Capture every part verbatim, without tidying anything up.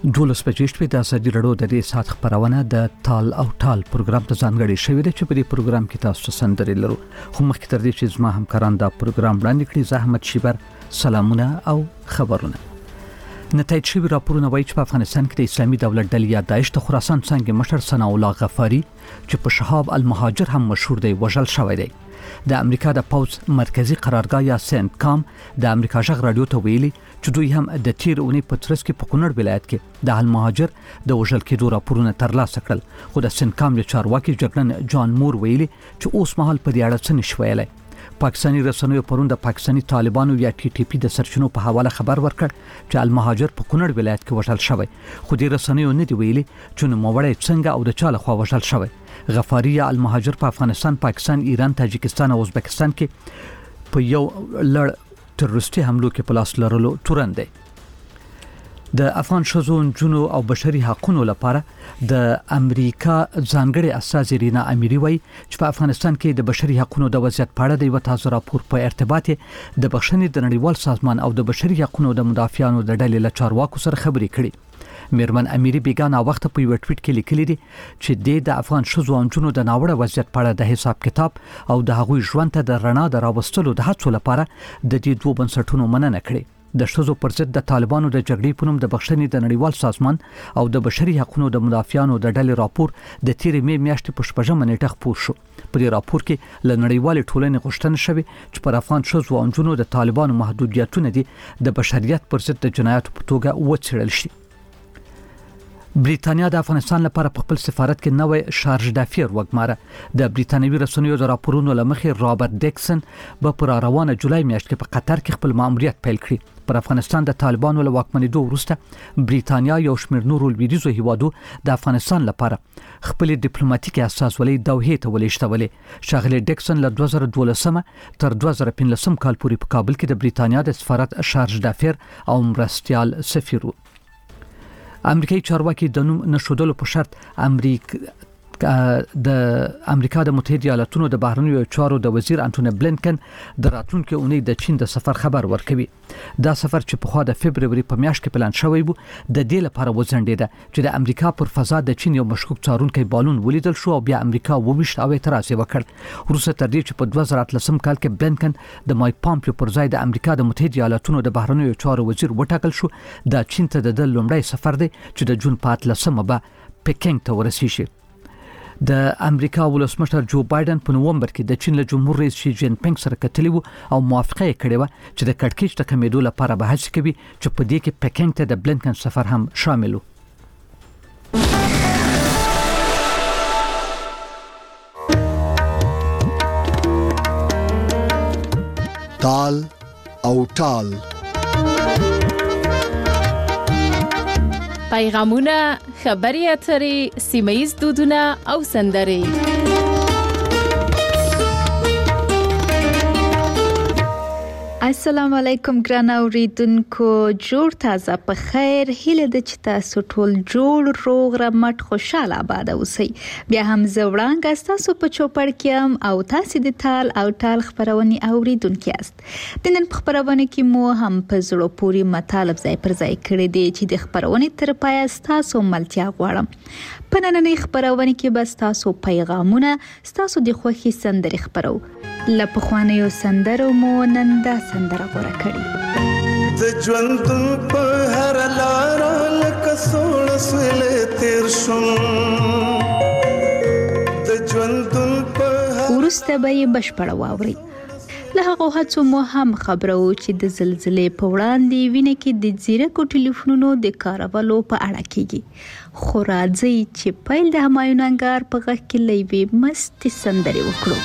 دولس بجې شپې د ازادي رادیو د دې سات خبرونه د تال او ټال پروګرام ته ځانګړي شوې ده چې په دې پروګرام کې تاسو سندري لرو. خو مخکې تر دې چې زما همکاران دا پروګرام وړاندې کړي، زحمت شیبر سلامونه او خبرونه. نتایج شوی راپورونه وایي چې په افغانستان کې د اسلامي دولت ډلې یا داعش د خراسان څنګه مشر ثنا الله غفاری چې په شهاب المهاجر هم مشهور دی وژل شوی دی. د امریکا د پوز مرکزی قرارګاه یا سنت کام د امریکا ژغ رادیو ته ویلي چې دوی هم د تیر اونۍ په ترڅ کې په کونړ ولایت کې د المهاجر د وژل کېدو راپورونه ترلاسه کړل. خو د سنت کام له چارواکي جګړن جان مور ویلي چې اوس مهال په دې اړه څه نشي ویلای. پاکستاني رسنیو پرون د پاکستاني طالبانو یا ټي ټي پی د سرچینو په حواله خبر ورکړ چې المهاجر په کونړ ولایت کې وژل شوی. خو د رسنیو نه دی ویلي چې نو موړی څنګه او د چا لخوا وژل شوی. غفاری یا المهاجر په افغانستان، پاکستان، ایران، تاجکستان او ازبکستان کې په یو لړ تروریستي حملو کې په لاس لرلو تورن دی. د افغان شذو جنو او بشري حقوقو لپاره د امریکا ځانګړي اساس رینا امیری وایي چې په افغانستان کې د بشري حقوقو د وضعیت په اړه د یو تازه راپور په ارتباط د بخښنې د نړیوال سازمان او د بشري حقوقو د مدافعانو د ډلې له چارواکو سره خبرې کړي. میرمن امیری بیگانه وخت په یو ټویټ کې لیکلي دي چې د افغان شذو او جنو د ناوړه وضعیت په اړه د حساب کتاب او د هغوی ژوند ته د رڼا د راوستلو د هڅو لپاره د دې دوه بنسټونو مننه کړې. د شذو پر ضد د طالبانو د جګړې په نوم د بخښنې د نړیوال سازمان او د بشري حقوقو د مدافعانو د ډلې راپور د تیر می میاشتې په شپږمه نیټه خپور شو. په دې راپور کې له نړیوال ټولنې غوښتنه شوې چې پر افغان شذو او جنو د طالبانو محدودیتونه دي د بشریت پر ضد د جنایاتو په توګه وڅېړل شي. بریتانیا د افغانستان لپاره په خپل سفارت کې نوې شارج دافیر وګماره. د بریتانوي رسنیو د راپورونو لمخې رابرټ ډیکسن به پر روانه جولای میاشت کې په قطر کې خپل ماموریت پیل کړي. پر افغانستان د طالبانو له واکمنېدو وروسته بریتانیا یو شمېر نورو لویدیځو هیوادو د افغانستان لپاره خپل ډیپلوماټیک استازولۍ دوحې ته ولېږدولې. شاغلي ډیکسن له دوه زره دولسم تر دوه زره پنځلسم کال پورې په کابل کې د بریتانیا د سفارت شارج دافیر او مرستيال سفیر و. امریکایي چارواکي د نوم نشودلو په شرط امریکا د امریکا د متحده ایالاتونو د بهرنیو چارو د وزیر انټونی بلینکن د راتلونکي اونۍ د چین د سفر خبر ورکوي. دا سفر چې په خوا د فبرवरी په میاشت کې پلان شوی وو د دې لپاره وځنډېده چې د امریکا پر فضا د چین یو مشکوک څارونکي بالون ولیدل شو او بیا امریکا وویشت او اعتراض وکړ. وروسته تر دې چې په دوه زره اتلسم کال کې بلینکن د مایک پامپیو پر ځای د امریکا د متحده ایالاتونو د بهرنیو چارو وزیر وټاکل شو. دا چین ته د لومړی سفر دی چې د جون په اتلسمه به پکینګ ته ورسیږي. د امریکا ولسمشر جو بایدن په نومبر کې د چین له جمهور رئیس شي جین پینګ سره کتلی وو او موافقه یې کړې و چې د کړکېچ د کمیدو لپاره به هڅه کوي چې په دې کې پکینګ ته د بلینکن سفر هم شامل وو. تال او ټال پیغامونه، خبري اترې، سیمه‌ییز دودونه او سندرې. السلام علیکم ګران اوریدونکو، جوړ تازه په خیر. هیله د چې تاسو ټول جوړ روغ رمټ خوشاله آباد اوسئ. بیا هم زوړانګ تاسو په چوپړ کې هم او تاسو د تال او ټال خبرونه اوریدونکو یاست. د نن خبرونه کې مو هم په زړه پوری مطالب ځای پر ځای کړی دی چې د خبرونه تر پای تاسو ملتیا غواړم. په نننۍ خبرونه کې بس تاسو پیغامونه، تاسو د خوښي سندرې خبرو لپاره خوانیو سندرو مو نن دا سندره غوړه کړي. د ژوند په هر لار لکه سوړ سویل تیر شوم، د ژوند په ورسته به یې بشپړه واوري. له هغه هڅو مو هم خبرو چې د زلزلې په وړاندې وینې کې د زیرکو ټلیفونونو د کارولو په اړه کېږي. خو راځي چې پیل د همایون انګار په غږ کې لوي مستي سندرې وکړو.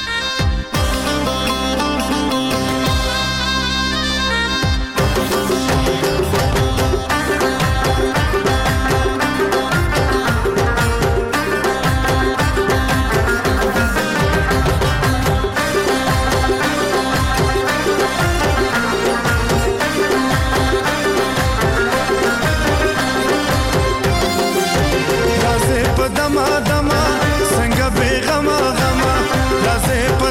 دما دما څنګه بے غما غما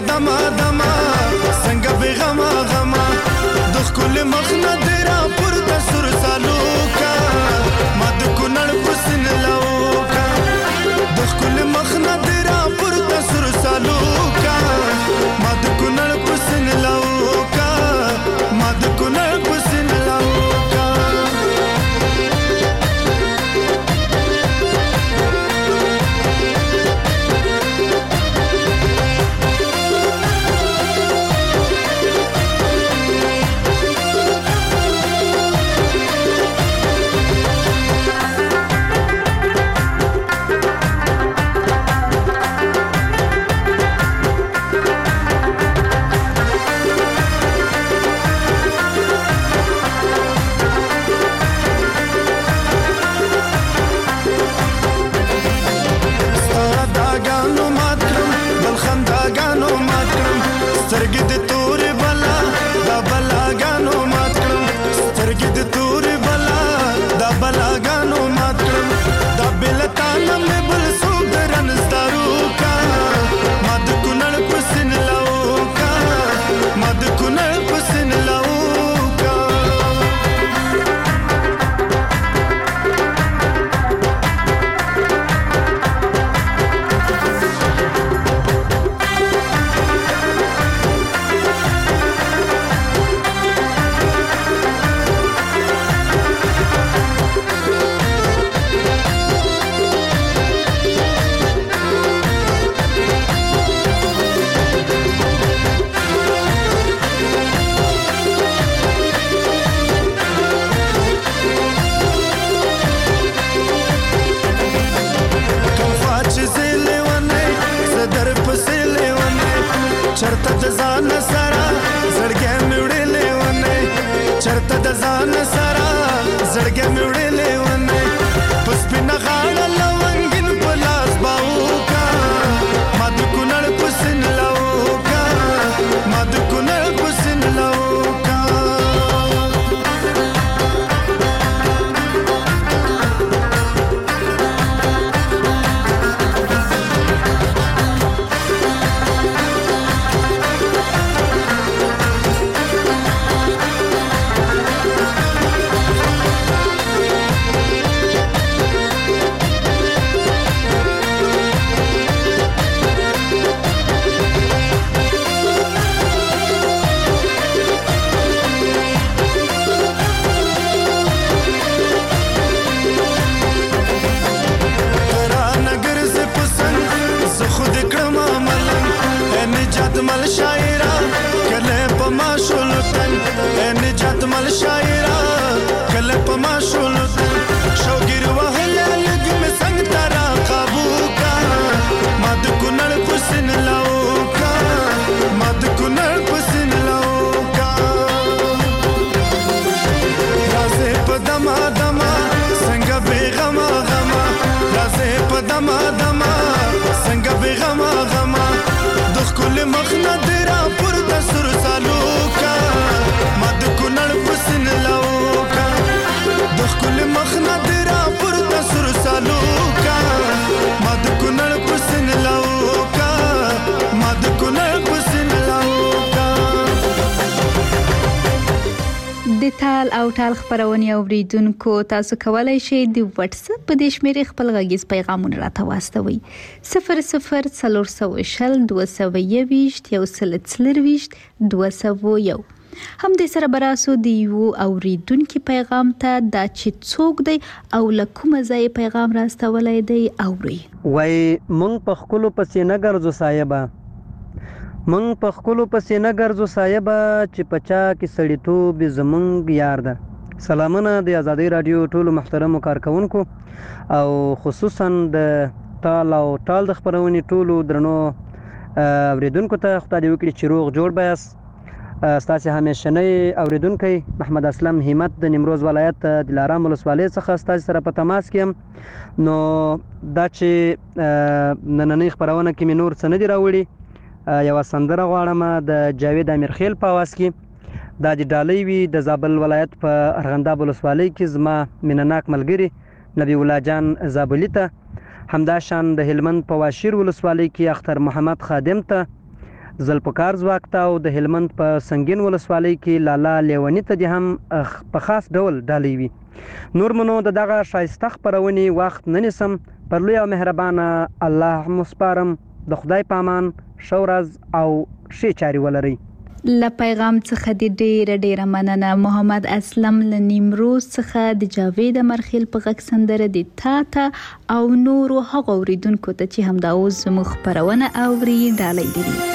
د تال او ټال خبرونه اوریدونکو تاسو کولای شئ د واتس اپ په د شمیرې خپل غږیز پیغامونه راته واستوي صفر صفر څلور سوه شل دوه سوه یوویشت یو سل څلرویشت دوه سوه یو. هم د سره براسو د یو اوریدونکو پیغام ته دا چې څوک دی او له کومه ځای پیغام راستولای دی اوري. وای مونږ په خپل پسې نه ګرځو صاحبہ مونږ په خپل پسې نه ګرځو صاحبہ چې پچا کې سړیتوب زمونږ یار ده. سلامونه د آزادۍ رادیو ټولو محترمو کارکونکو او خصوصا د تال او ټال د خبرونې ټولو درنو اوریدونکو ته خدای دې وکړي چې روغ جوړ بیاست. ستاسو همیشنی اوریدونکی محمد اسلم همت د نیمروز ولایت د دلارام ولسوالۍ څخه ستاسو سره په تماس کې. نو دا چې نننۍ خبرونه کې مې نور څه نه دي راوړي، یو سندره غواړم د جاوید امیرخیل په आवाज کې. دا د ډالۍ وی د زابل ولایت په ارغنداب ولسوالۍ کې زما مینناک ملګری نبی الله جان زابلی ته، همدا شان د هلمند په واشیر ولسوالۍ کې اختر محمد خادم ته، زلپکار زواک ته او د هلمند په سنگین ولسوالۍ کې لالا لیونی ته د هم په خاص ډول ډالۍ وی. نور منو د دغه شایسته خبرونې وخت نه نیسم، پر لوی او مهربانه الله مسپارم. د خدای پامان شورز او شی چاري ولري. ل پیغام څخه د ډیر ډیر مننه. محمد اسلم ل نیمروز څخه د جاوید امرخیل په غږ سندره د تا ته او نور هغه اوریدونکو ته چې هم دا اوس مخ پرونه اوري ډالۍ دي.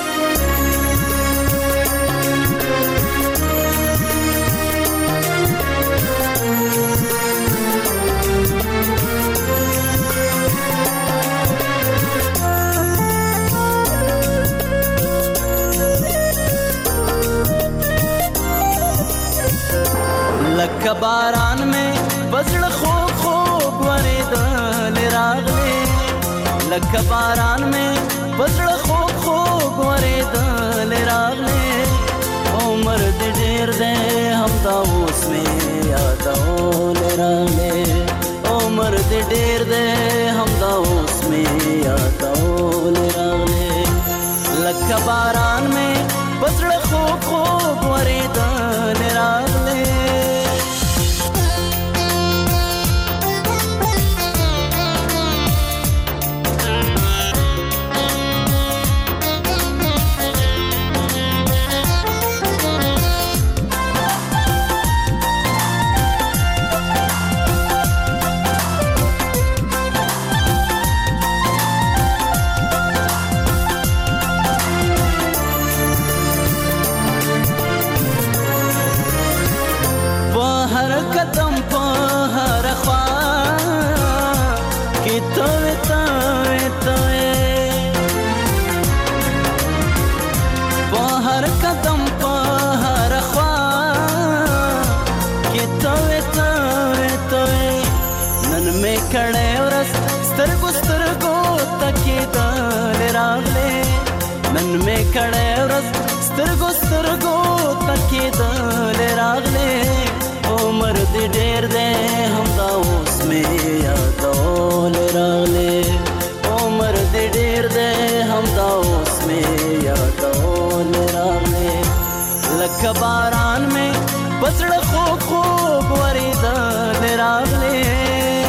لکه باران میں بزړه خوب خوب ورېدل راغلې، لکه باران میں بزړه خوب خوب ورېدل راغلې، عمر دې ډېر دی همدا اوس مې یادول راغلې، عمر دې ډېر دی همدا اوس مې یادول راغلې، لکه باران میں بزړه خوب خوب ورېدل راغلې. کړه ورس سترګو سترګو تکیدل راغلې، نن مې کړه ورس سترګو سترګو تکیدل راغلې، عمر دې ډېر دی همدا اوس مې یادول راغلې، عمر دې ډېر دی همدا اوس مې یادول راغلې، لکه باران مې بزړه خوب خوب ورېدل راغلې.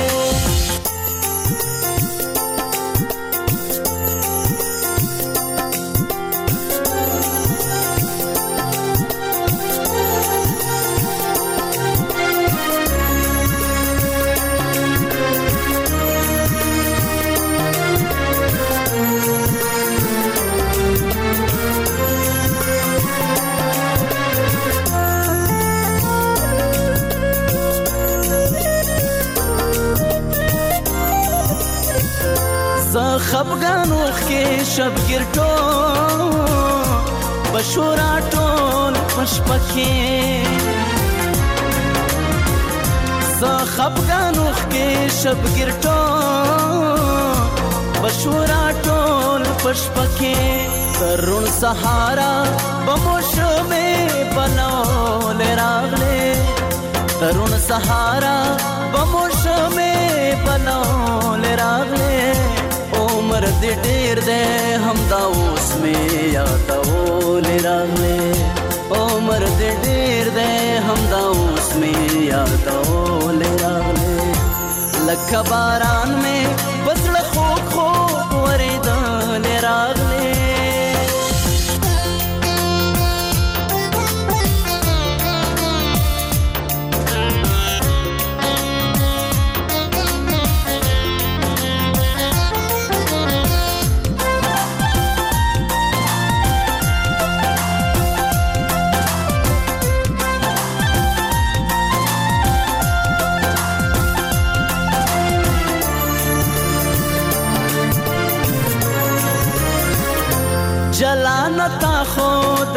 خفګان وخت کې شبګیر ټول بشورا ټول پشپکې، زه خفګان وخت کې شبګیر ټول بشورا ټول پشپکې، ترون سهارا بموشمې بنول راغلې، ترون سهارا بموشمې بنول راغلې، عمر دې ډېر دی همدا اوس مې یادول راغلې، عمر دې ډېر دی همدا اوس اوس مې یادولې راغلې لکه باران مې پزړه خوږ خوږ ورېدلې راغلې جلانتا خود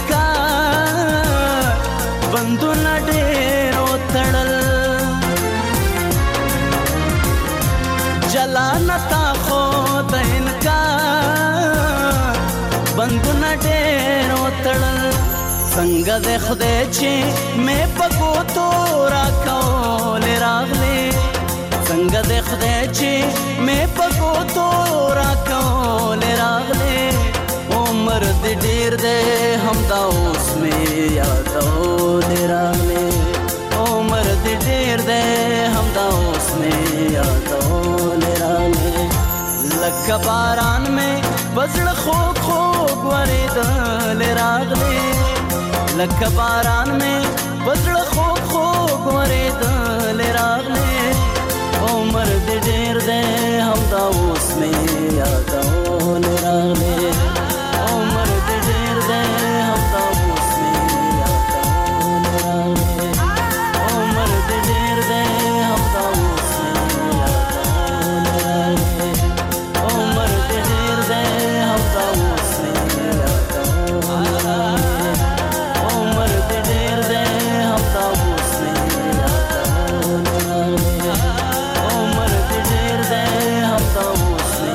انکار بندونه ډېرو تړل جلانتا خود انکار بندونه ډېرو تړل څنګه د خدای چې مې په ګوتو راکولې راغلې څنګه د خدای چې مې په ګوتو راکولې راغلې عمر دې ډېر دی همدا اوس مې یادولې راغلې عمر دې ډېر دی همدا اوس مې یادولې راغلې لکه باران مې پزړه خوږ خوږ ورېدلې راغلې لکه باران مې پزړه خوږ خوږ ورېدلې راغلې عمر دې ډېر دی همدا اوس مې یادولې راغلې عمر دې ډېر دی همدا اوس مې یادولې راغلې عمر دې ډېر دی همدا اوس مې یادولې راغلې عمر دې ډېر دی همدا اوس مې یادولې راغلې عمر دې ډېر دی همدا اوس مې یادولې راغلې عمر دې ډېر دی همدا اوس مې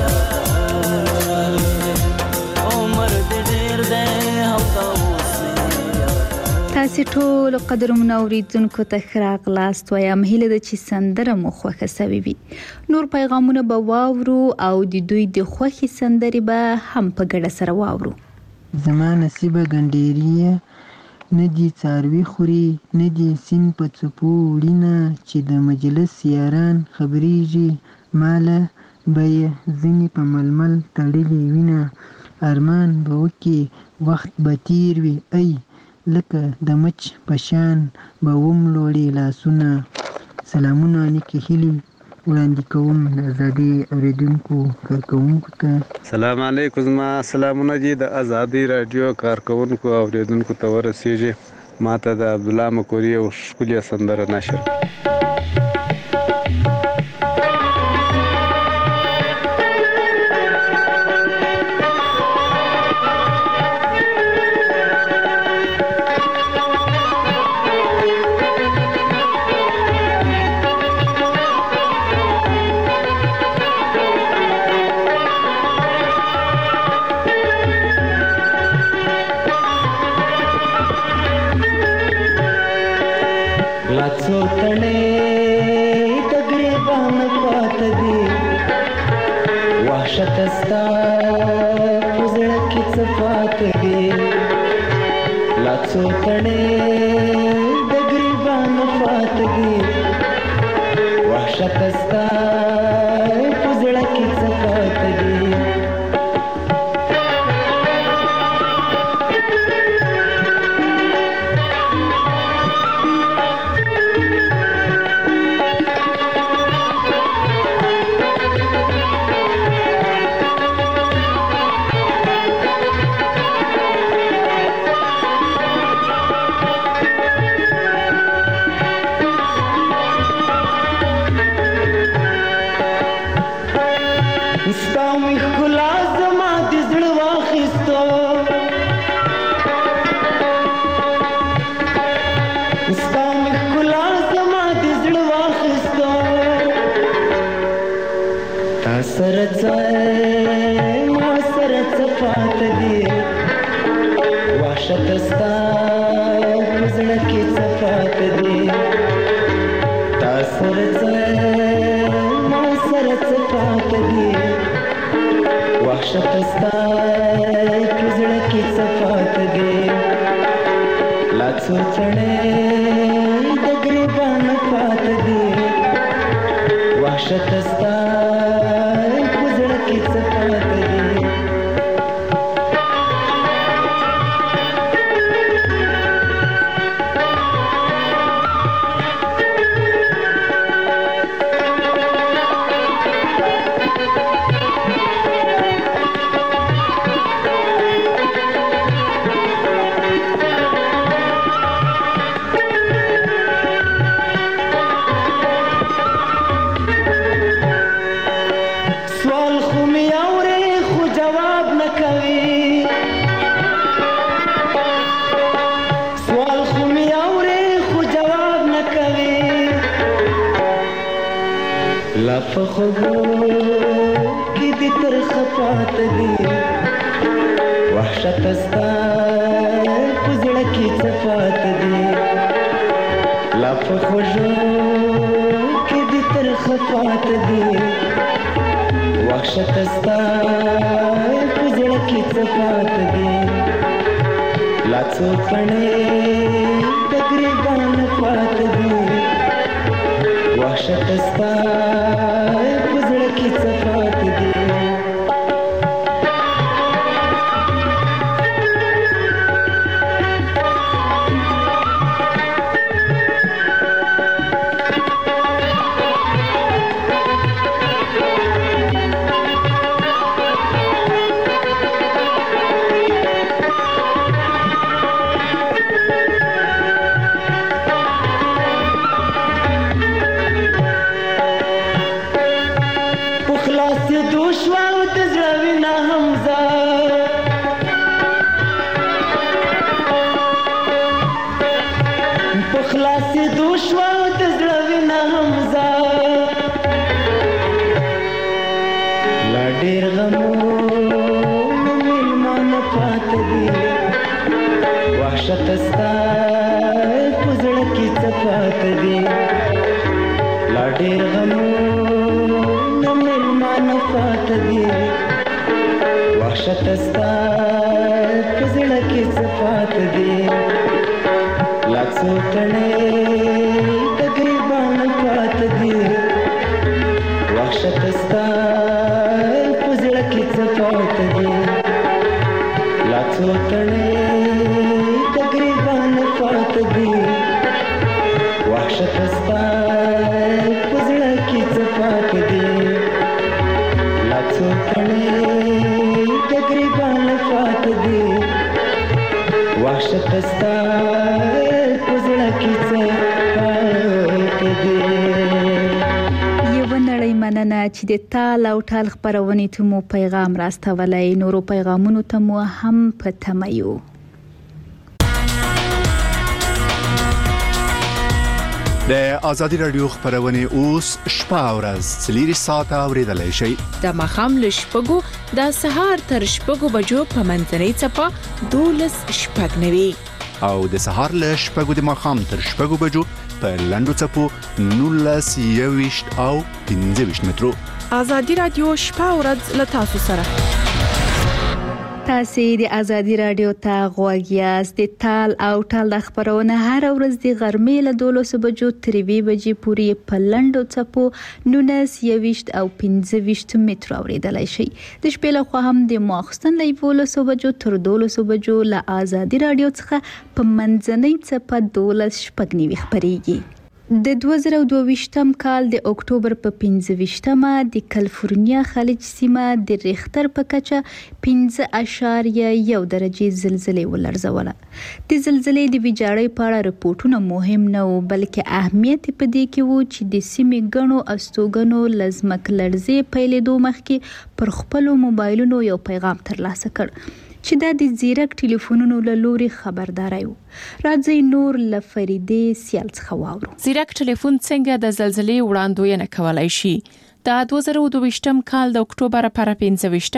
تاسې ټول قدرمنو اوریدونکو ته ښه راغلاست وایم هیله ده چې سندره مو خوښه سوې وي نور پیغامونه به واورو او د دوی د خوښې سندرې به هم په ګډه سره واورو زما نصیبه ګنډېریه نه دي څاروي خوري نه دي سیند په څپو وړینه چې د مجلس یاران خبرېږي ماله به یې ځینې په ململ تړلې وینه ارمان به وکړي وخت به تیر وي ای لکه د مچ په شان به وملوړي لاسونه سلامونه نیکې هیلې وړاندې کوم د ازادۍ اورېدونکو کارکوونکو ته سلام علیکم زما سلامونه دي د ازادۍ راډیو کارکوونکو او اورېدونکو ته ورسیږي ماته د عبدالله مکوري یو ښکلې سندره نشر شکستا پزړه کې صفات دي لا څو تڼې د ګریبان فات دي وحشت ستا پزړه کې صفات دي لا څو څړې پاتې دی وحشت ستا په زړه کې څه پاتې دی فخبو کی دی ترخ پات دی وحشت استا پزړه کی صفات دی لا فخبو کی دی ترخ پات دی وحشت استا پزړه کی صفات دی لا څوکړې تقریبا پات دی وحشت استا پزړه کې صفات دي چې د تال او ټال خبرونه ته مو پیغام راستولای نورو پیغامونو ته مو هم پتمایو د ازادي رادیو خبرونه اوس شپه او ورځ څلور ساعته اوریدلای شئ د مخام لشپګو د سهار تر شپګو بجو په منځنۍ چپه دولس شپږ نوي او د سهار له شپږو د مخام تر شپږو بجو په لندو چپو نولس یويشت او پنځه ویشت مترو ازادي رادیو شپه او ورځ له تاسو سره تاسو د ازادي رادیو ته غوږ یاست د تال او ټال خبرونه هر ورځ د غرمې له دولس بجو تر وی بجې پورې په لندو چپو نولس یويشت او پنځه ویشت مترو اوریدلای شئ د شپې له خوا هم د ماخستن له دولس بجو تر دولس بجو له ازادي رادیو څخه په منځنۍ چپه دولس شپږ نیوي خبريږي د دوه زره دوه ویشتم کال د اکتوبر په پنځه ویشتمه د کالیفورنیا خلیج سیمه د ریختر په کچه پنځه اعشاریه یو درجه زلزلې ولرزوله د زلزلې د ویجاړۍ په اړه رپورټونه مهم نه و بلکې اهمیت په دې کې و چې د سیمې غنو استوګنو لزمک لړزې پیلېدو مخکې پر خپل موبایلونو یو پیغام ترلاسه کړ چې دا د زیرک ټلیفونونو له لوري خبرداري و راځي نور لفریدې سیال څخه واورو زیرک ټلیفون څنګه د زلزلې وړاندوینه کولای شي د دوه زره دوه ویشتم کال د اکتوبر پر پنځه ویشتمه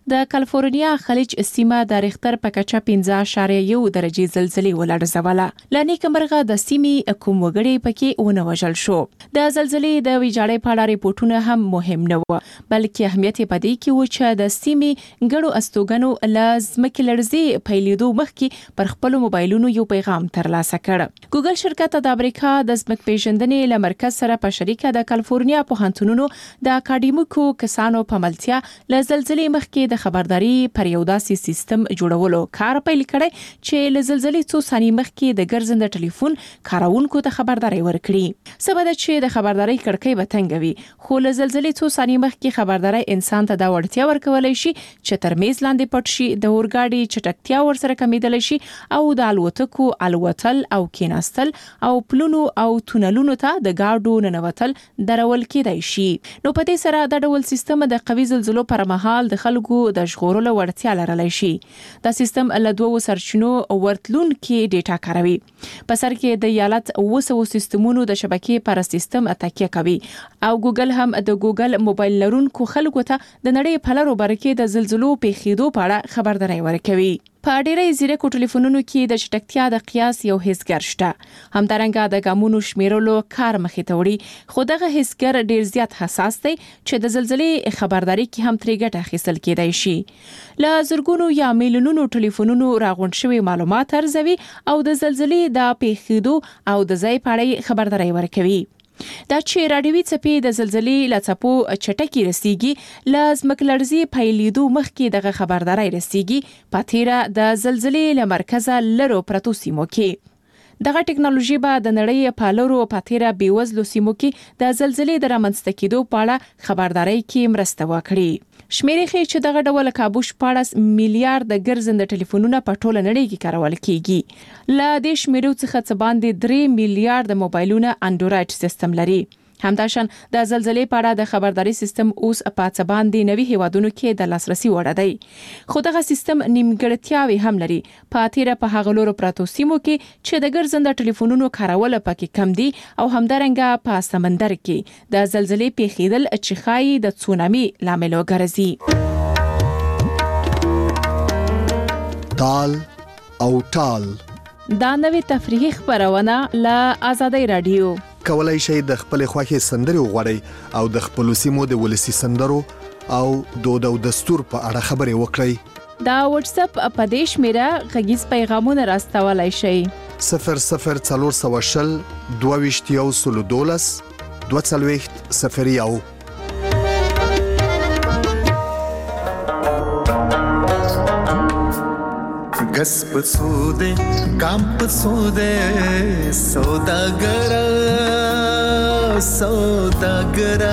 د کالیفورنیا خلیج سیمه د ریختر په کچه پنځه اعشاریه یو درجه زلزلې ولړزوله. لانی کمرغه د سیمې کوم وګړي پکې ونه وژل شو. د زلزلې د ویجاړۍ په اړه ریپورتونه هم مهم نه و، بلکې اهمیت یې پدې کې و چې د سیمې ګڼو استوګنو لازمکه لړزي پیلیدو مخکې پر خپل موبایلونو یو پیغام ترلاسه کړ. ګوګل شرکت د امریکا د ځمک پیژندنې له مرکز سره په شریکه د کالیفورنیا پوهنتونونو د اکاډمیکو کسانو په ملتیا له زلزلې مخکې د خبرداري پر یو داسې سیستم جوړولو کار پیل کړی چې له زلزلې څو ثانیې مخکې د ګرځنده ټلیفون کارونکو ته خبرداري ورکړي. سبب چې د خبرداري کړکۍ به تنګ وي، خو له زلزلې څو ثانیې مخکې خبرداري انسان ته د وړتیا ورکولای شي چې تر میز لاندې پټ شي، د اورګاډي چټکتیا ورسره کمیدل شي او د الوتکو الوتل او کیناستل او پلونو او تونلونو ته د گاډو ننوتل درول کېدای شي. نو په دې سره د ډول سیستم د قوي زلزلو پر مهال د خلکو د ژغورلو وړتیا لرلی شي. دا سیستم له دوو سرچینو ورتلون کې ډیټا کاروي. په سر کې د ایالت وسو سیستمونو د شبکې پر سیستم تکیه کوي او ګوګل هم د ګوګل موبایل لرونکو خلکو ته د نړۍ په لارو برکې د زلزلو پیښېدو په اړه خبرداري ورکوي. په ډیری زیرکو ټلیفونونو کې د چټکتیا د قیاس یو حسګر شته. همدارنګه د ګامونو شمیرلو کار مخې ته وړي، خو دغه حسګر ډیر زیات حساس دی چې د زلزلې خبرداري کې هم ترې ګټه اخیستل کېدای شي. له زرګونو یا میلیونونو ټلیفونونو راغونډ شوی معلومات ارزوي او د زلزلې د پیښېدو او د ځای په اړه خبرداري ورکوي. دا چې راډیوي څپې د زلزلې له څپو چټکي رسیږي، لازمک لړزي پیلیدو مخکې دغه خبرداري رسیږي په تیره د زلزلې له مرکزه لرو پرتو سیمو کې. دغه ټکنالوژي به د نړۍ په لورو په تیره بیوزلو سیمو کې د زلزلې د رامنځته کېدو په اړه خبرداري کې مرسته وکړي. شمیرې ښیي چې دغه ډول کابو شپاړس میلیارډ د ګرځنده ټلیفونونه په ټوله نړۍ کې کارول کیږي. له دې شمیرو څخه څه باندې درې میلیارډ موبایلونه انډرایډ سیستم لري. همداشان د زلزلې په اړه د خبرداري سیستم اوس په څه باندې نوي هیوادونو کې د لاسرسي وړ دی، خو دغه سیستم نیمګړتیاوې هم لري. په تیره په هغه لورو پرتو سیمو کې چې د ګرځنده ټلیفونونو کارول پکې کم دي او همدارنګه په سمندر کې د زلزلې پیښېدل چې ښایي د تسونامي لامل وګرځي. تال او ټال دا نوې تفریحي خبرونه له آزادۍ رادیو. کولای شئ د خپل خوښي سندري وغوړئ او د خپل سیمو د ولسی سندرو او دود او دستور په اړه خبرې وکړئ. دا واتس اپ په دیش میرا غږیز پیغامونه راستولای شئ. صفر صفر څلور سوه شل دوه ویشت یو سلو دولس دوه څلوېښت صفر یو. गस पसूदे काम पसूदे सौदागरा सौदागरा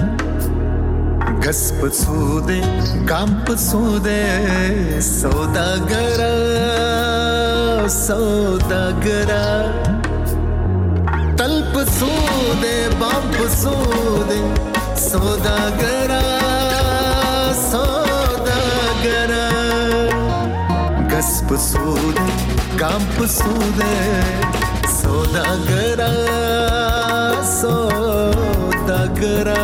गस पसूदे काम पसूदे सौदागरा सौदागरा तल पसूदे बाम पसूदे सौदागरा सौदागरा गस पसूदे काम पसूदे सौदागरा सौदागरा.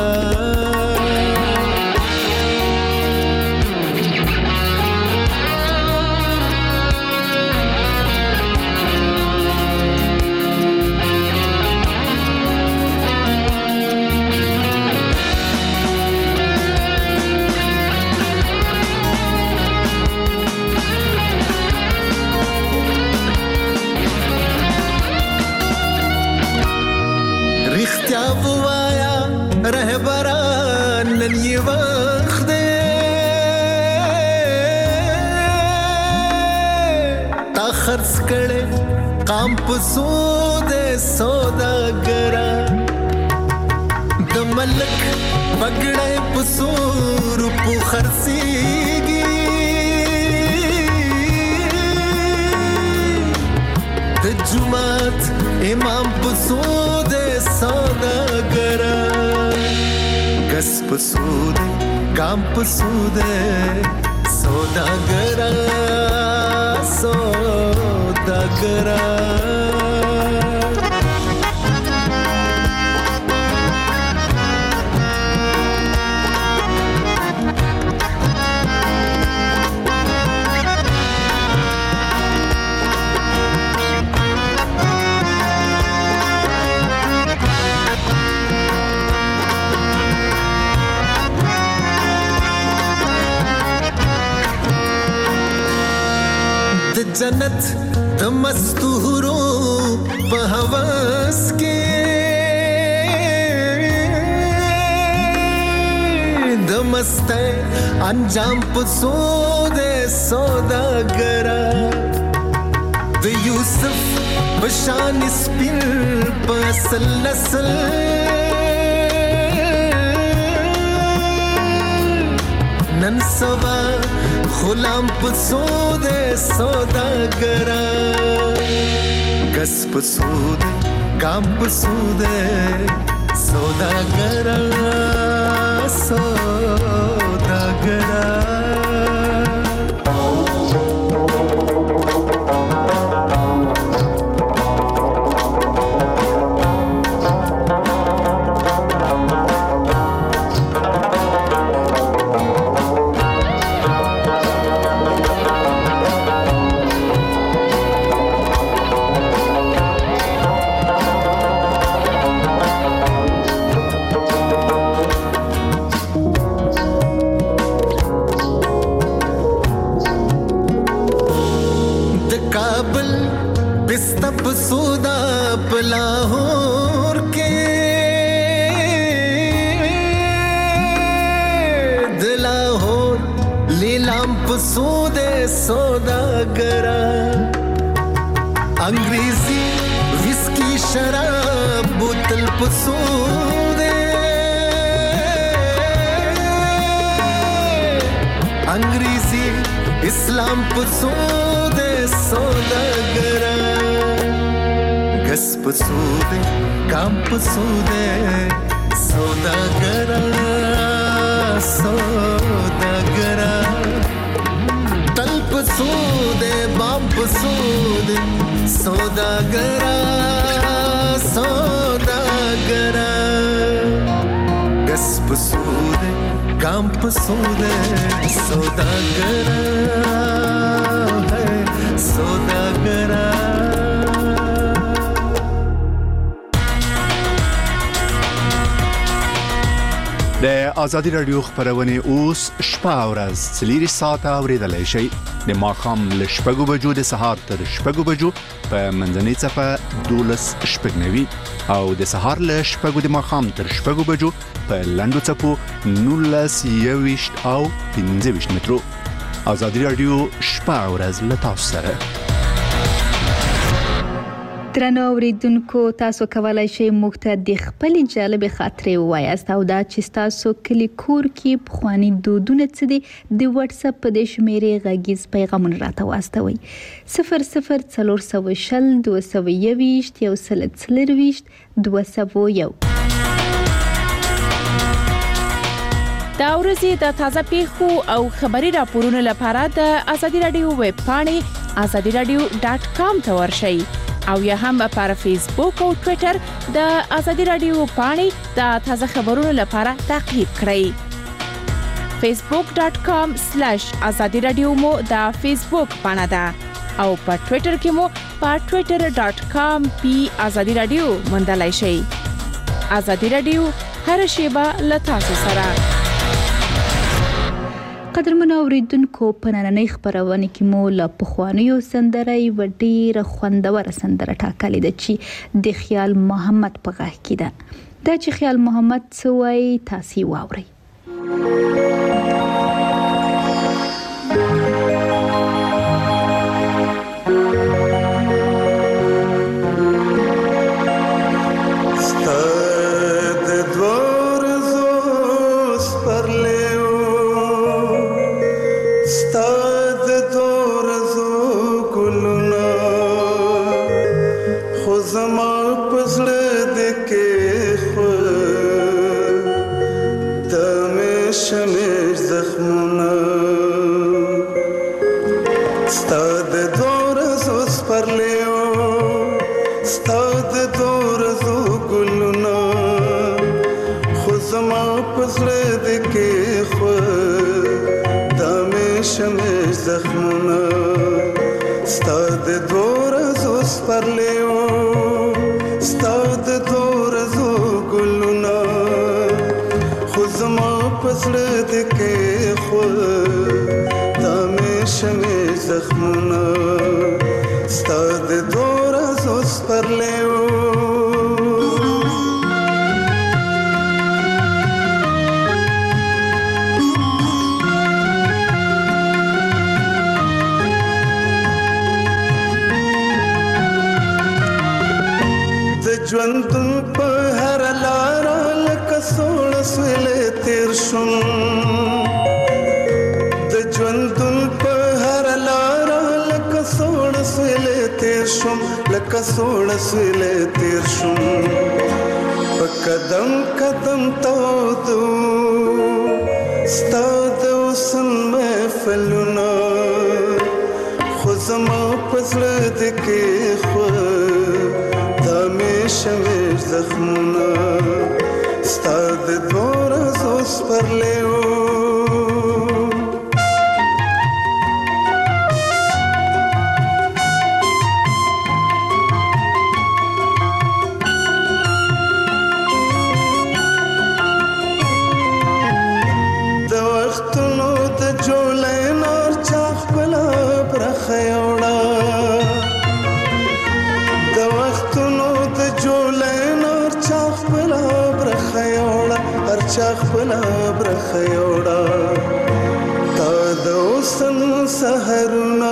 रहबरान नन ये वक्त दे ता खर्च करे काम पसूदे सौदागरा द मलक बगड़े पसूर पु खर्सीगी द जुमात इमाम पसूदे सौदागरा गस पसूदे काम पसूदे सौदागरा सौदागरा. जन्नत د मस्तूरो په हवस کې د مسته انجام په سود سوداګرا د یوسف بشان سپین په اصل نسل نن سبا غلام په سود سوداګرا کس په سود ګام په سود سوداګرا سوداګرا سودا پلاہور کے دلاہور لیلام پسود سوداگرا انگریزی وسکی شراب بوتل پسود انگریزی اسلام پسود سوداگرا کس پسود کام پسود سوداگرا سوداگرا تل پسود بام پسود سوداگرا سوداگرا کس پسود کام پسود سوداگرا سوداگرا د ازادي رادیو خبرونه اوس شپه او ورځ څلور ساعته اوریدلای شئ د ماخام ل شپږو بجو د سهار تر شپږو بجو په منځنۍ صفه دولس شپږنوي او د سهار ل شپږو د ماخام تر شپږو بجو په لندو صفو نولس یويشت او پنځه ویشت مترو. ازادي رادیو شپه او ورځ ل تاسو سره. درنو اوریدونکو تاسو کولای شئ موږ ته د خپل جالب خاطرې ووایاست او دا چې تاسو کلی کور کې پخوانی دودونه څه دي د واتس اپ په د شمیرې غږیز پیغامونه راته واستوي صفر صفر څلور سوه شل دوه سوه یوویشت یو سل څلرویشت دوه سوه یو. دا ورځې د تازه پیښو او خبري راپورونو لپاره د ازادي رادیو ویب پاڼې ازادي رادیو ډاټ کام ته ورشئ او یا هم پر فیسبوک او ټوئیټر د ازادي رادیو پاڼې د تازه خبرونو لپاره تعقیب کړئ. facebook dot com slash azadi radio مو د فیسبوک پاڼه ده او په ټوئیټر کې مو په twitter dot com پی ازادي رادیو موندلای شئ. ازادي رادیو هر شیبه له تاسو سره. قدرمن اوریدونکو په نننۍ خبرونه کې مو له پخوانیو سندرې و ډېر خوندور سندره ټاکلې ده چې د خیال محمد په غږ کې ده. دا چې خیال محمد سوای تاسو واورئ. شمیر د دورا زوس پر لیو ژوندون په هر لار لکه سوړ سویل تیر شم د ژوندون په هر لار لکه سوړ سویل تیر شم لکه سوړ سویل تیر شم په قدم قدم تاودو ستا د حسن محفلونه خو زما په زړه د کې خو شمیر زخمونه ستا د دور زوس پر لیو د وختونو د جولای نار چا خپله برخه یوړه چا خپل برخه یوړه تا د اوسن سحرونه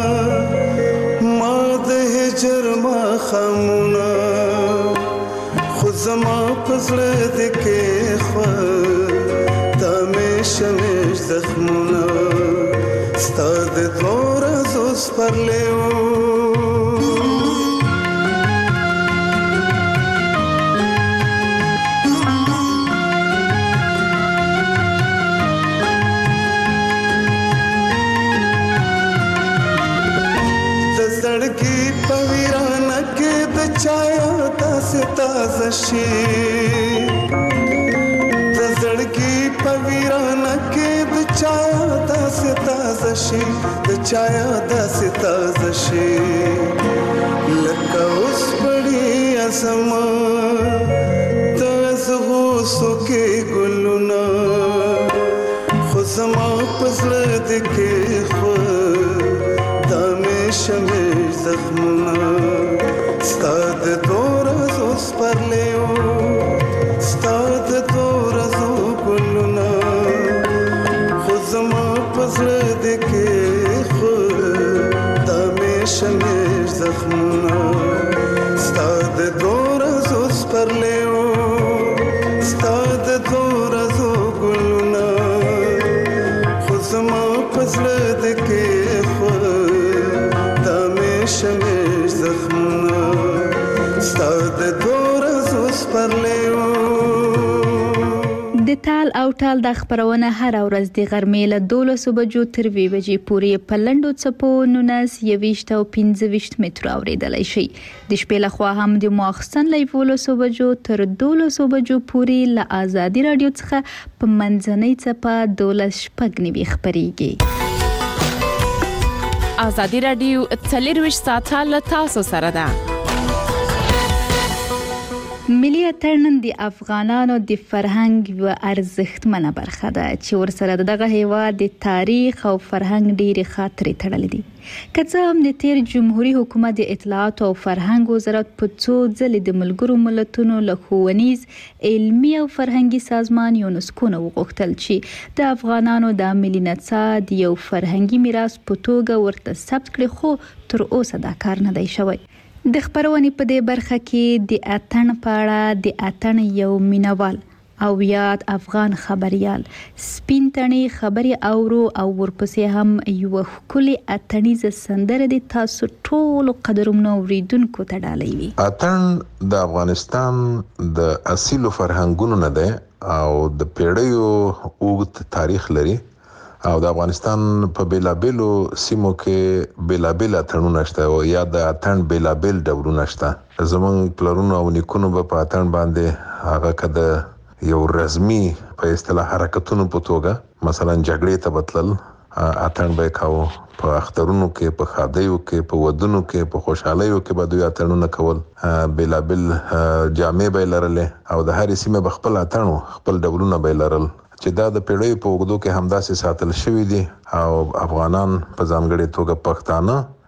ما د هجر ما خمونه خو زما په زړه د کې خو تا مې شمیر زخمونه ستا د دور زوس پر لیو چایا تاسو تازه شي د زړګي په ویرانه کې د چایا تاسو تازه شي د چایا تاسو تازه شي لکه اوس پړی اسما تاسو هوسو کې ګلونه خو زما په زړه د کې خو دا مې شمیر زخمونه ستا د دور زوس پر لیو ستا د دور زو ګلونه خو زما په زړه د کې خو دا مې شمیر زخمونه ستا د دور زوس پر لیو ستا د دور زو ګلونه خو زما په زړه د کې خو دا مې شمیر زخمونه ستا د دور زوس پر لیو د تال او ټال د خبرونه هر ورځ د غرمې له دولس بجو تر وی بجې پورې په لندو چپو نونس یويشت او پنځه متر اوریدلای شي د شپې له خوا هم د ماخستن لایو ولس بجو تر دولس بجو پورې له آزادي رادیو څخه په منځنۍ چپه دولس شپږ خبريږي آزادي رادیو څلور ساعته له تاسو سره ده ملي اتن د افغانانو د فرهنګ و ارزښتمنه برخه ده چې ورسره دغه هیواد د تاریخ او فرهنګ ډېری خاطرې تړلې دي که هم د تیر جمهوریت حکومت د اطلاعات او فرهنګ وزارت په څو ځلې د ملګرو ملتونو له ښوونیز علمي او فرهنګي سازمان یونسکو نه وغوښتل چې د افغانانو د ملي نڅا د یو فرهنګي میراث په توګه ورته ثبت کړي خو تر اوسه دا کار نه دی شوی د خبرونې په دې برخه کې د اتن په اړه د اتن یو مینوال او یاد افغان خبريال سپین تڼي خبري اورو او ورپسې هم یو خولي اتنیزه سندره د تاسو ټول قدرمنو اوریدونکو ته ډالۍ وي اتن د افغانستان د اصیل فرهنګونو نه ده او د پیړیو اوږد تاریخ لري او د افغانستان په بیلابیلو سیمو کې بیلابیل اتنونه شته او یا د اتن بیلابیل ډولونه شته زمونږ پلرونو او نیکونو په اتن باندې هغه کده یو رسمي په اصطلاح حرکتونو په توګه مثلا جګړې ته بتلل اتن به کاوه په اخترونو کې په خادیو کې په ودونو کې په خوشحالیو کې به دوی اتنونه کول بیلابیل جامې به لرلې او د هر سیمه بخپل اتنو خپل ډولونه به لرل چې دا د پیړیو په وګړو کې همداسې ساتل شوی دي او افغانان په ځانګړي توګه پښتانه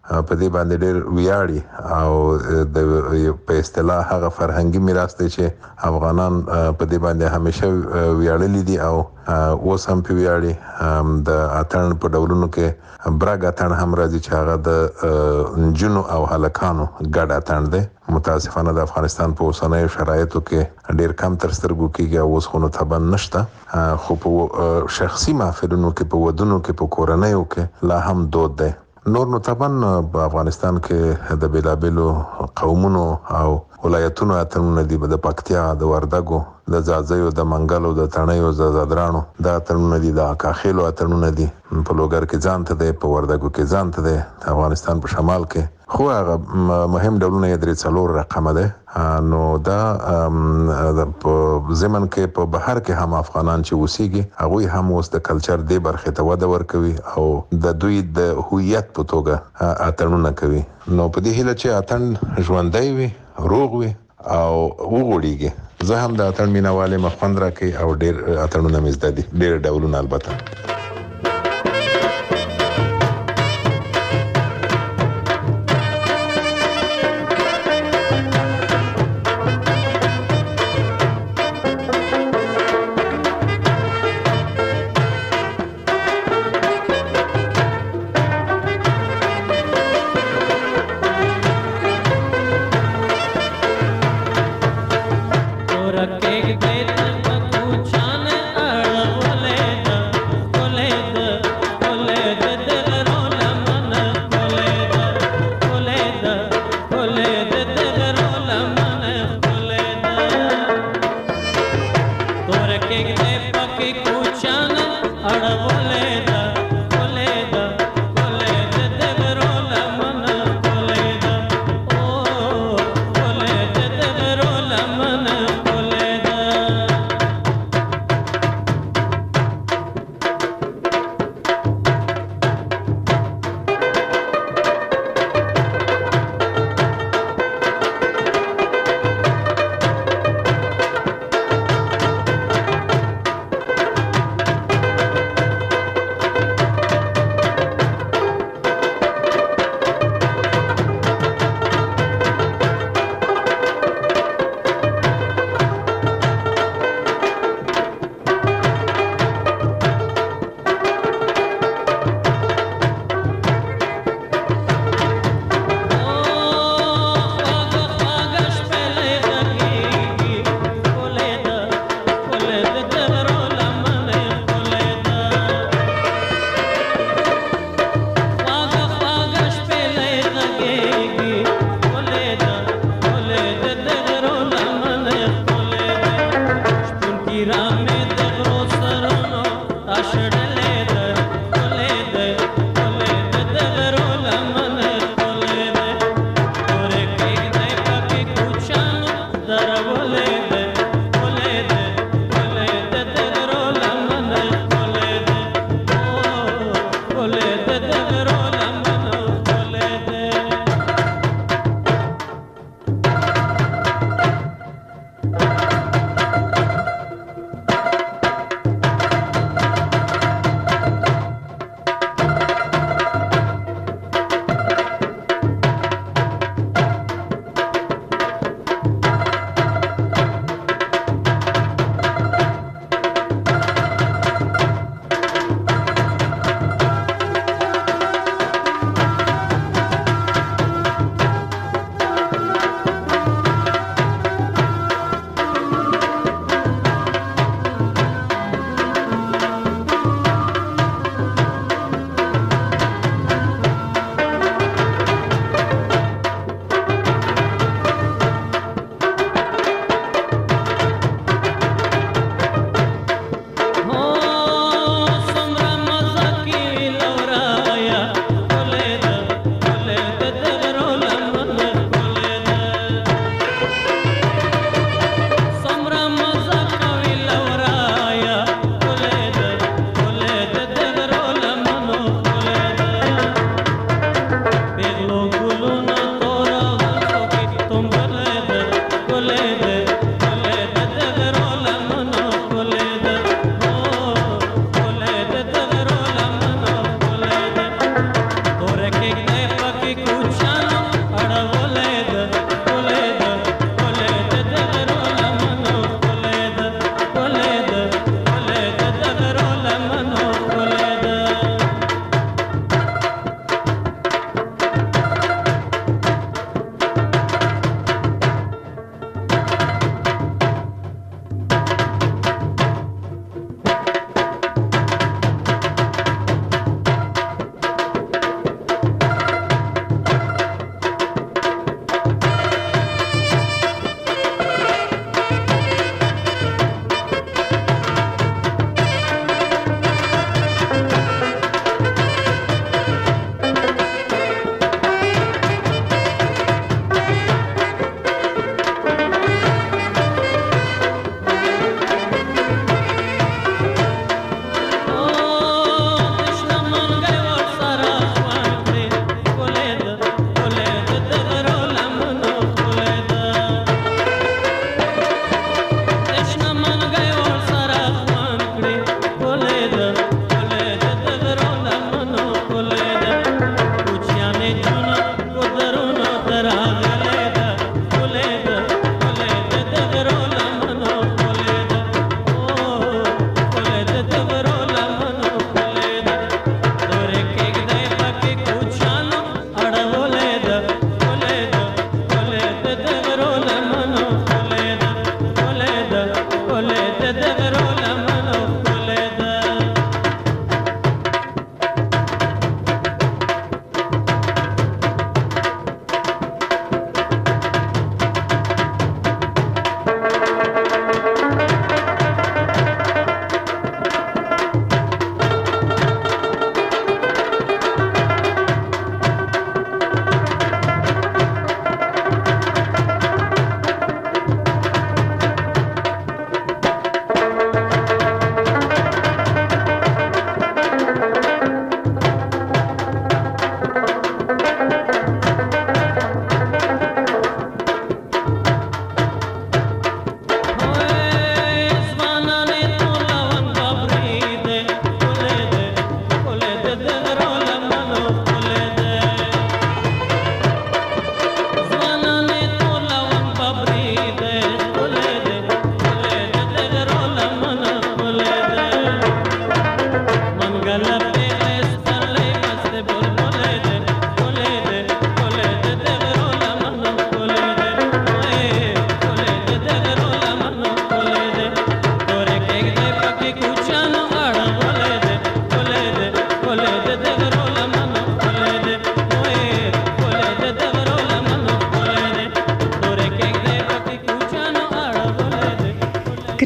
په دې باندې ډېر ویاړي او د په اصطلاح هغه فرهنګي میراث دی چې افغانان په دې باندې همیشه ویاړلي دي او اوس هم په ویاړي. د اتڼ په ډولونو کې برګ اتڼ هم راځي چې هغه د نجونو او هلکانو ګډ اتڼ دی. متاسفانه د افغانستان په اوسنیو شرایطو کې ډېر کم تر سترګو کېږي او اوس خو نو طبعا نشته، خو په شخصي محفلونو کې، په ودونو کې، په کورنیو کې لا هم دود دی. نور نو طبعا په افغانستان کې د بیلابیلو قومونو او ولایتونو اتڼونه دي، د پکتیا، د وردګو، د ځاځیو، د منګلو، د تڼیو، د زادرانو دا اتڼونه دي، د اکاخیلو اتڼونه دي. په لوګر کې ځان ته دی، په وردګو کې ځان ته دی، افغانستان په شمال کې خو هغه مهم ډولونه یې درې څلور رقمه ده. نو دا په زمن کې په بهر کې هم افغانان چې اوسېږي هغوی هم اوس د کلچر دې برخې ته وده ورکوي او د دوی د هویت په توګه اتڼونه کوي. نو په دې هیله چې اتڼ ژوندی وي، روغ وي او وغوړېږي. زه هم د اتڼ مینهوال یم، خوند راکوي او ډېر اتڼونه مې زده دي، ډېر ډولونه البته. रखे दे तू छान अड़ बोले ना बोले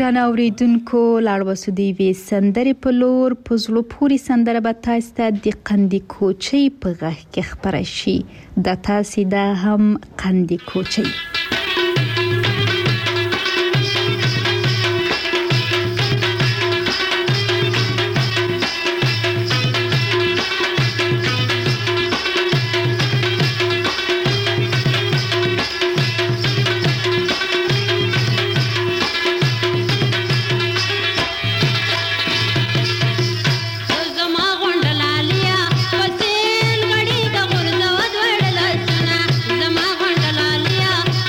ګران اوریدونکو لاړوسو دی وی سندري په لور پزلو پوری سندره به تاسو ته د قندي کوچي په غږ کې خبره شي د تاسو د هم قندي کوچي زما غونډلالیا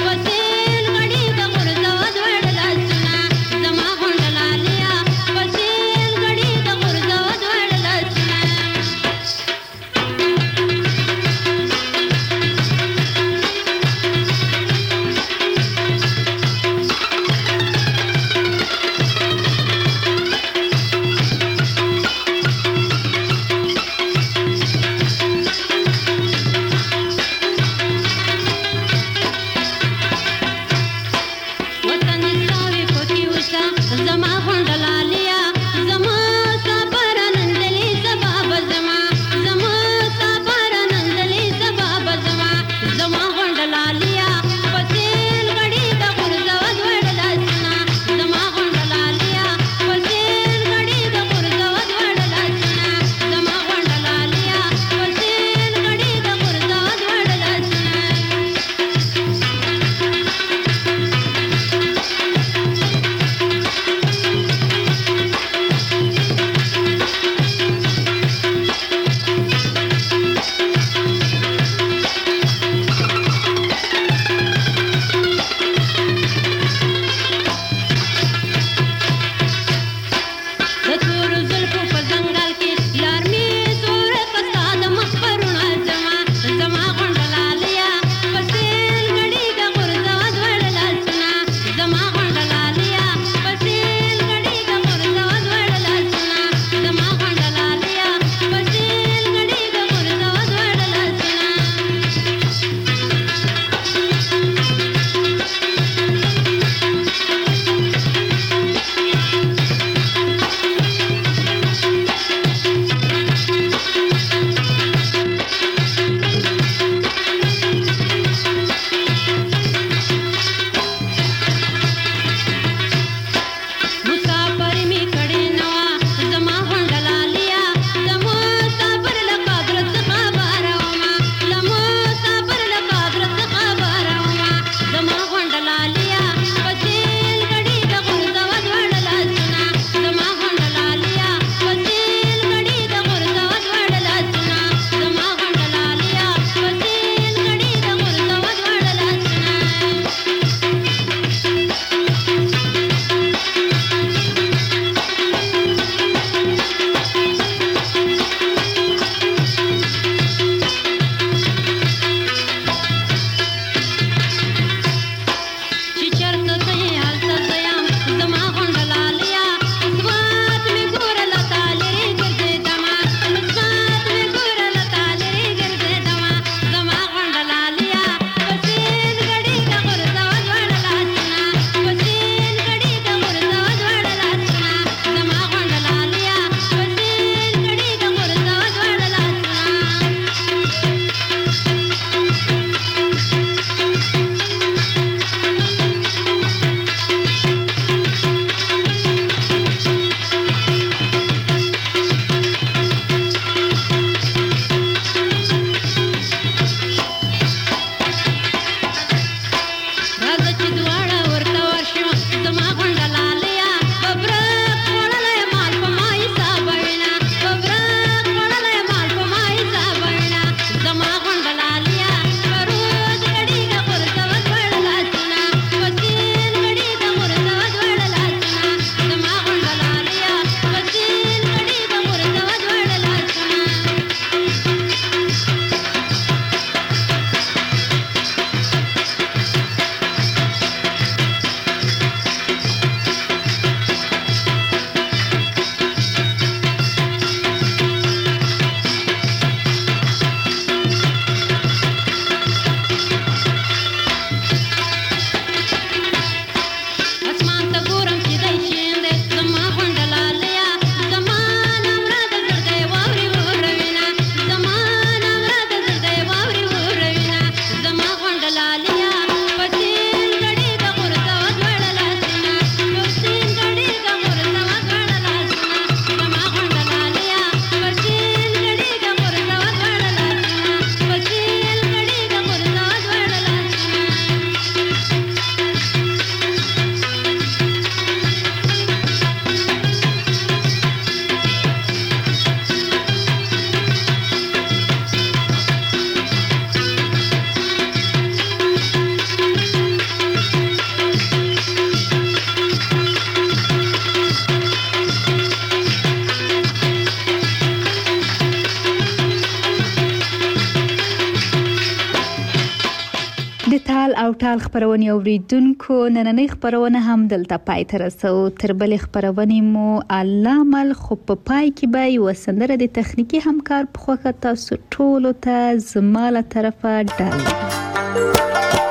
تال او ټال خبرونه اوریدونکو نننۍ خبرونه هم دلته پای ته رسو. تر بلې خبرونه مو الله مل خو په پای کې به یو سندره د تخنیکی همکار په خوخه تاسو ټولو ته زماله طرفه ډال.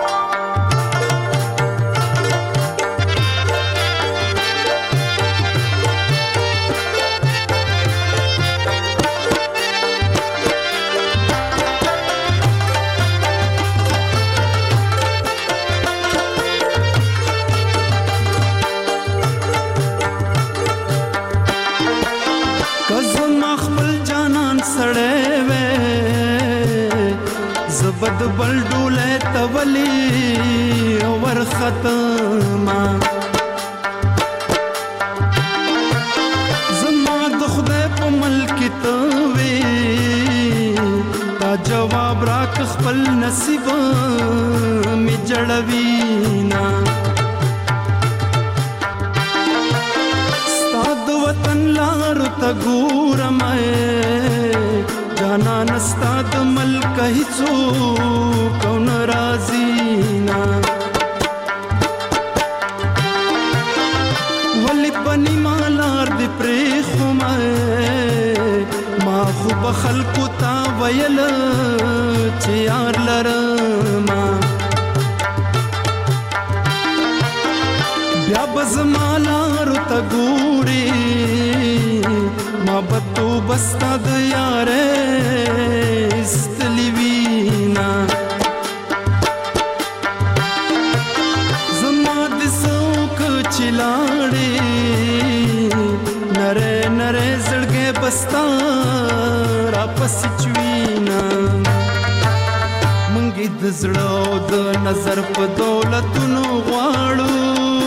زبد بلډوله تولی ور ختمه زما د خدای په ملک ته وې تا جواب راک خپل نصیب می جړوینا ستاد وطن لار ته ګورم جانا نستا د ملک هیڅو کون رازینا ولی پنی مالار دی پریخو ما خوب خلقو تا ویل چه یار لرما بیا بزمالارو تا گوری ما بتو بستا د یاره استلی وینا زما د سوک چلاړې نره نره زړګې بستا را پس چوینا منګي د زړه د نظر په دولتونو غواړو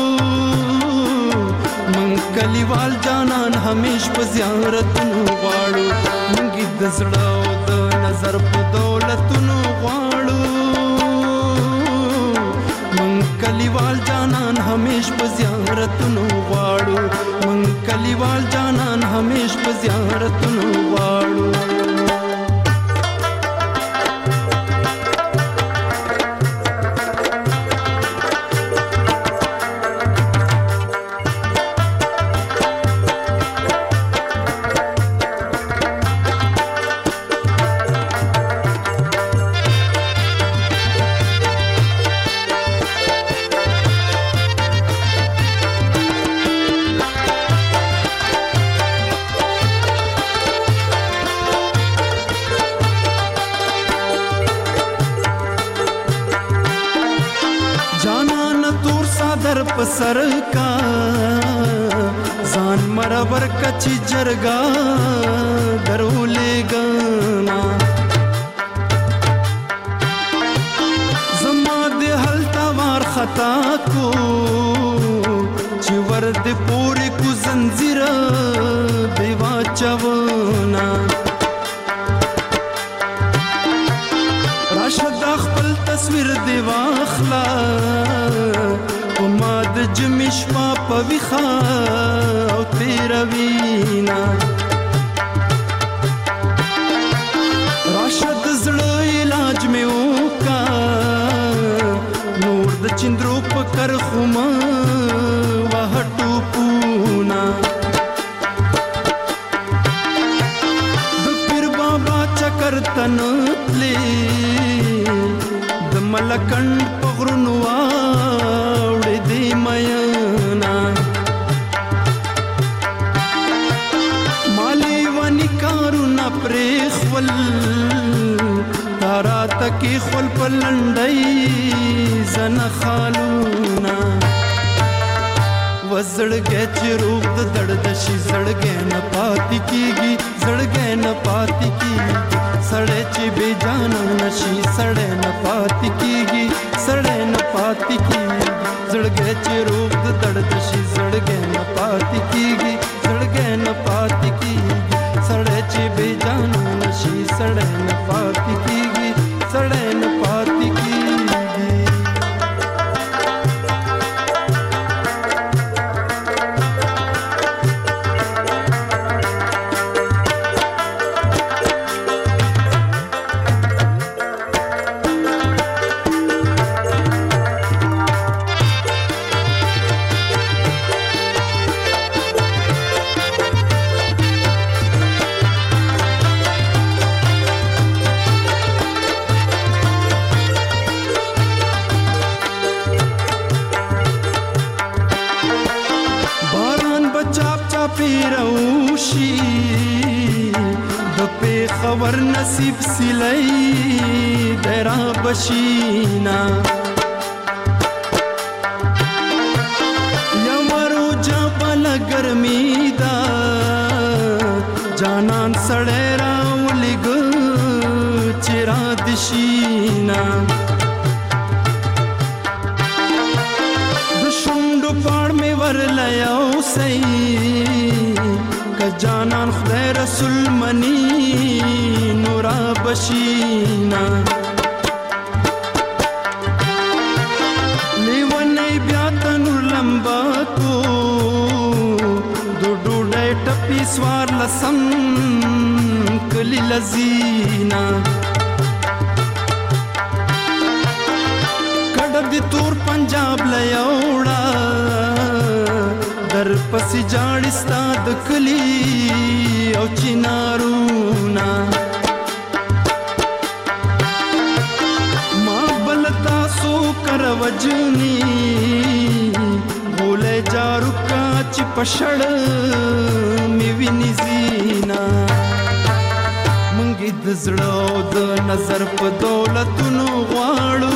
کلیوال جانان همیش په زیارتونو غواړو منګي د زړه او د نظر په دولتونو غواړو من کلیوال جانان همیش په زیارتونو غواړو من کلیوال جانان همیش په زیارتونو غواړو. سر کا ځان مرور کچی جرګا درولې ګنا زما د حالتا وار خطا کو چې ور د پوری کو زنجیر دیوا چونا راشد خپل تصویر دیوا اخلا د جمیش ما پویخا او تیروینا راشد زړه علاج می وکا نور د چندرو پکر خوما وهټو پونا د پیر بابا چکر تنتلی د ملکند پغرونو مینا مالی ونی کارونه پریخول تارا تکی خول پلندای زن خالونا وزړګې چې روغ د دړد شي زړګې نه پاتې کیږي زړګې نه پاتې کیږي سړې چې بے جان نشي سړې نه پاتې کیږي سړې نه پاتې کیږي زړګې چې روغ د دړد شي زړګې نه پاتې کیږي زړګې نه پاتې کیږي سړې چې بے جان نشي سړې نه پاتې کیږي سړې نه پاتې کیږي. باور نصیب سلی درا بشینا یمرو جبل گرمی دا جانان سړی راولګ چرا دشینا د شونډو پاړ می ورلیاو سي جانان خدای رسول منی نورا بشینا لیونی بیا تنور لمبا کو دو ډوډۍ ټپی سوار لسم کلی لذینا کډب دی تور پنجاب لیاوړه در پسی جاړی ستا د کلی او چنارونا ما بل تاسو کر وجنی بوله جارو کا چ پشړ می ویني زینا منګي د زړه د نظر په دولتونو غواړو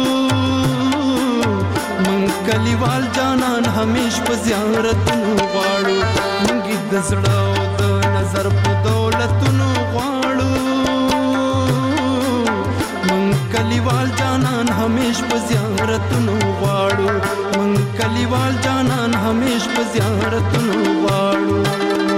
کلیوال جانان همیش په زیارتونو غواړو مونږ د زړه او د نظر په دولتونو غواړو مونږ کلیوال جانان همیش په زیارتونو غواړو مونږ کلیوال جانان همیش په زیارتونو غواړو